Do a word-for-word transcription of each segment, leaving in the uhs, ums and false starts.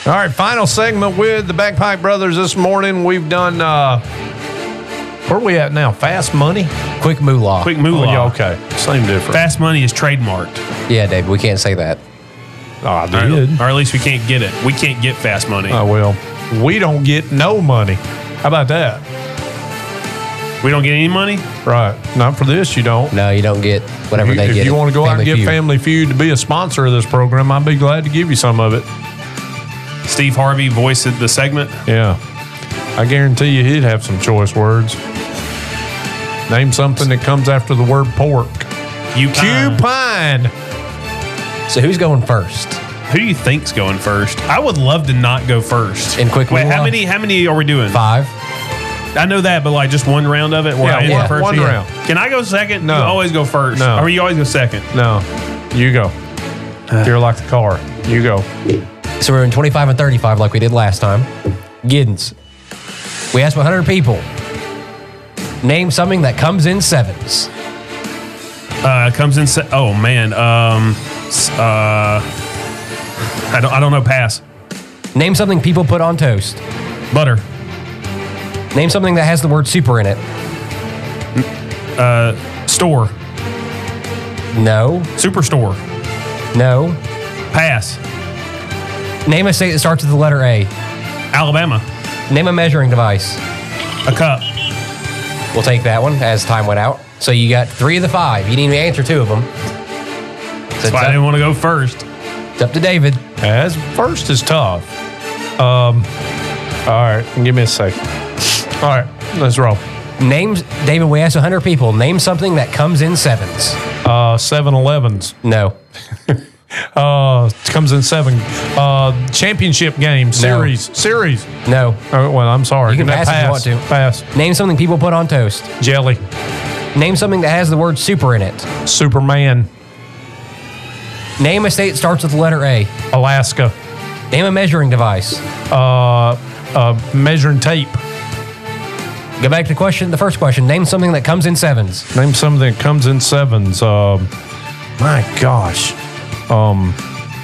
All right, final segment with the Bagpipe Brothers this morning. We've done, uh, where are we at now? Fast Money? Quick moolah. Quick moolah. Oh, yeah, okay. Same difference. Fast Money is trademarked. Yeah, Dave, we can't say that. Oh, I Or, did. or at least we can't get it. We can't get Fast Money. Oh, well, we don't get no money. How about that? We don't get any money? Right. Not for this, you don't. No, you don't get whatever If you, they if get. you want to go out and get Feud. Family Feud to be a sponsor of this program, I'd be glad to give you some of it. Steve Harvey voiced the segment. Yeah. I guarantee you he'd have some choice words. Name something that comes after the word pork. You Cupine. So who's going first? Who do you think's going first? I would love to not go first. In quick Wait, how moolah? many? How many are we doing? Five. I know that, but like just one round of it. Where Yeah, I end one- first? one round. Can I go second? No. You always go first. No. Or you always go second. No. You go. You're like the car. You go. So we're in twenty-five and thirty-five like we did last time. Giddens. We asked one hundred people. Name something that comes in sevens. Uh, comes in. Se- oh man. Um. s- Uh. I don't. I don't know. Pass. Name something people put on toast. Butter. Name something that has the word super in it. Uh. Store. No. Superstore. No. Pass. Name a state that starts with the letter A. Alabama. Name a measuring device. A cup. We'll take that one as time went out. So you got three of the five. You didn't even answer two of them. So That's it's why I up, didn't want to go first. it's up to David. As first is tough. Um. All right. Give me a second. All right. Let's roll. Names, David, we asked one hundred people. Name something that comes in sevens. Uh, seven elevens. No. Uh, it comes in seven. Uh, championship game series. Series. No. Oh, well, I'm sorry. You can That pass if you want to. Pass. Name something people put on toast. Jelly. Name something that has the word super in it. Superman. Name a state that starts with the letter A. Alaska. Name a measuring device. Uh, uh, measuring tape. Go back to the question, the first question. Name something that comes in sevens. Name something that comes in sevens. Um, my gosh. Um,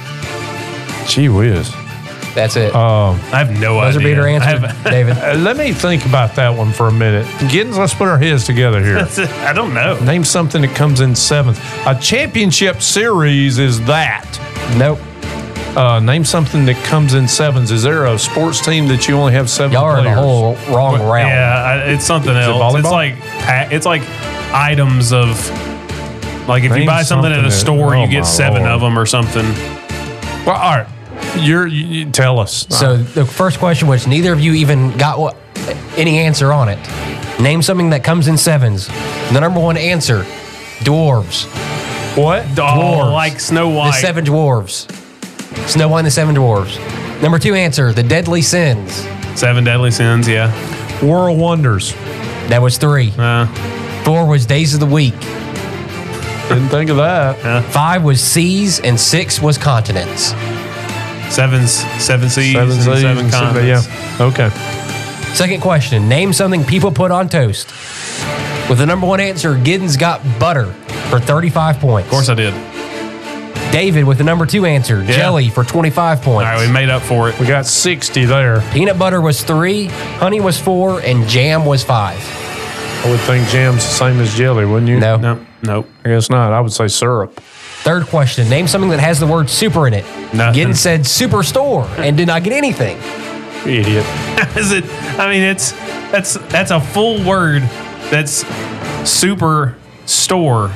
gee whiz. That's it. Um, I have no Those idea. are beater I answers, have- David. uh, let me think about that one for a minute. Giddens, let's put our heads together here. I don't know. Name something that comes in sevens. A championship series is that. Nope. Uh, name something that comes in sevens. Is there a sports team that you only have seven Y'all are in players? the whole wrong round. Yeah, I, it's something it else. It's volleyball? like pa- it's like items of like if Name you buy something, something at a that- store, oh you my get seven Lord. of them or something. Well, all right. You're, you, you tell us. So the first question, which neither of you even got what, any answer on it. Name something that comes in sevens. The number one answer, dwarves. What? Oh, Dwarves. like Snow The White. seven dwarves. Snow White and the seven dwarves. Number two answer, the deadly sins. Seven deadly sins. Yeah. World Wonders. That was three. Uh, Four was days of the week. Didn't think of that. Five was seas, and six was continents. seven's seven seas. Seven and seas seven and seven- continents. Yeah. Okay. Second question, name something people put on toast. With the number one answer, Giddens got butter for thirty-five points. Of course I did. David with the number two answer, Yeah. jelly for twenty-five All points. right, we made up for it. We got sixty there. Peanut butter was three, honey was four, and jam was five. I would think jam's the same as jelly, wouldn't you? No. Nope. Nope. I guess not. I would say syrup. Third question, name something that has the word super in it. Nothing. Giddens said superstore and did not get anything. Idiot. Is it? I mean, it's that's that's a full word. That's super store.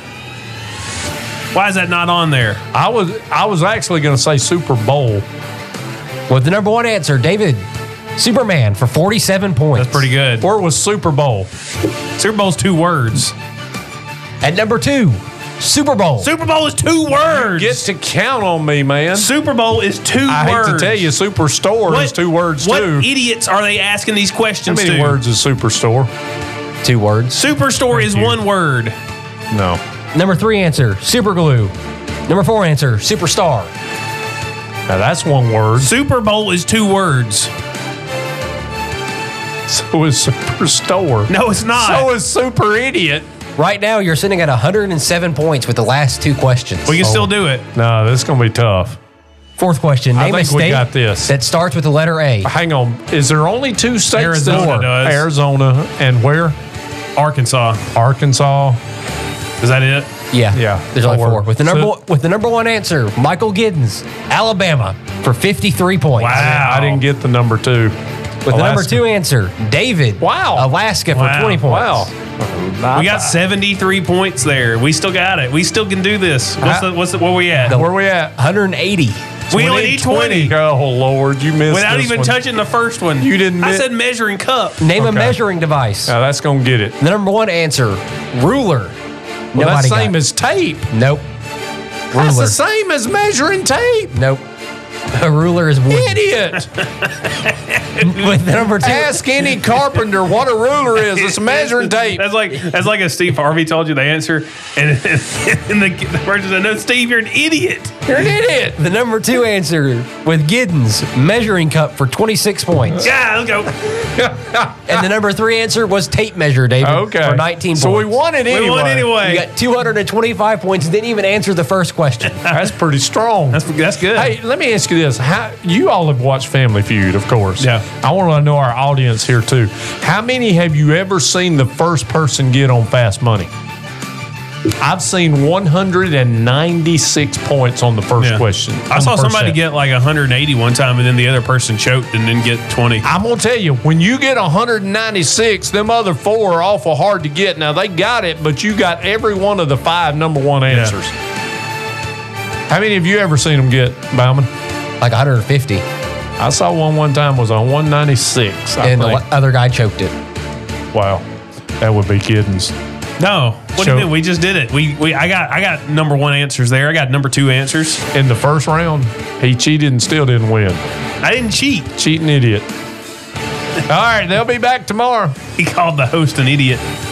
Why is that not on there? I was I was actually going to say Super Bowl. With the number one answer, David, Superman for forty-seven points. That's pretty good. Or was Super Bowl? Super Bowl's two words. At number two, Super Bowl. Super Bowl is two words. Get to count on me, man. Super Bowl is two I words. hate to tell you, Superstore is two words what too. idiots are they asking these How questions many to? words is Superstore? Two words. Superstore is you. one word. No. Number three answer, super glue. Number four answer, superstar. Now that's one word. Super Bowl is two words. So is Superstore. No, it's not. So is Super Idiot. Right now, you're sitting at one hundred seven points with the last two questions. we can still do it. No, this is going to be tough. Fourth question. I Name a think we state got this. that starts with the letter A. Hang on. Is there only two states? Arizona that, does. Arizona and where? Arkansas. Arkansas. Is that it? Yeah. Yeah, There's only four. four. With the number So- one, with the number one answer, Michael Giddens, Alabama, for fifty-three points. Wow. I didn't get the number two. With the number Alaska. two answer, David, Wow. Alaska, for Wow. twenty points. Wow. We got seventy-three points there. We still got it. We still can do this. What's Uh, the, what's the, where we at? Where we at? one hundred eighty. We only need twenty. Oh, Lord. You missed Without this even one. touching the first one. You didn't I mi- said measuring cup. Name a Okay. measuring device. Now, that's going to get it. The number one answer, ruler. Well, that's Nobody the same got- as tape. Nope. That's Ruler. the same as measuring tape. Nope. A ruler is wood. Idiot. With the number two. Ask any carpenter what a ruler is. It's a measuring tape. That's like that's like if Steve Harvey told you the answer, and, and the, the person said, "No, Steve, you're an idiot." You're an idiot. The number two answer with Giddens, measuring cup for twenty-six points. Yeah, let's go. And the number three answer was tape measure, David, Okay. for nineteen so points. we won it anyway. We won anyway. You got two hundred twenty-five points, didn't even answer the first question. That's pretty strong. That's that's good. Hey, let me ask you this. How you all have watched Family Feud, of course. Yeah. I want to know our audience here too. How many have you ever seen the first person get on Fast Money? I've seen one hundred ninety-six points on the first Yeah. question. I on saw the first somebody set. get like one hundred eighty one time, and then the other person choked and didn't get twenty. I'm gonna tell you, when you get one hundred ninety-six, them other four are awful hard to get. Now they got it, but you got every one of the five number one answers. How many have you ever seen them get, Bauman? Like one hundred fifty. I saw one one time was on one ninety-six. I And the think. other guy choked it. Wow, that would be Giddens. No, what do Choke. you mean? We just did it. We we I got I got number one answers there. I got number two answers. In the first round, he cheated and still didn't win. I didn't cheat. Cheating idiot. All right, they'll be back tomorrow. He called the host an idiot.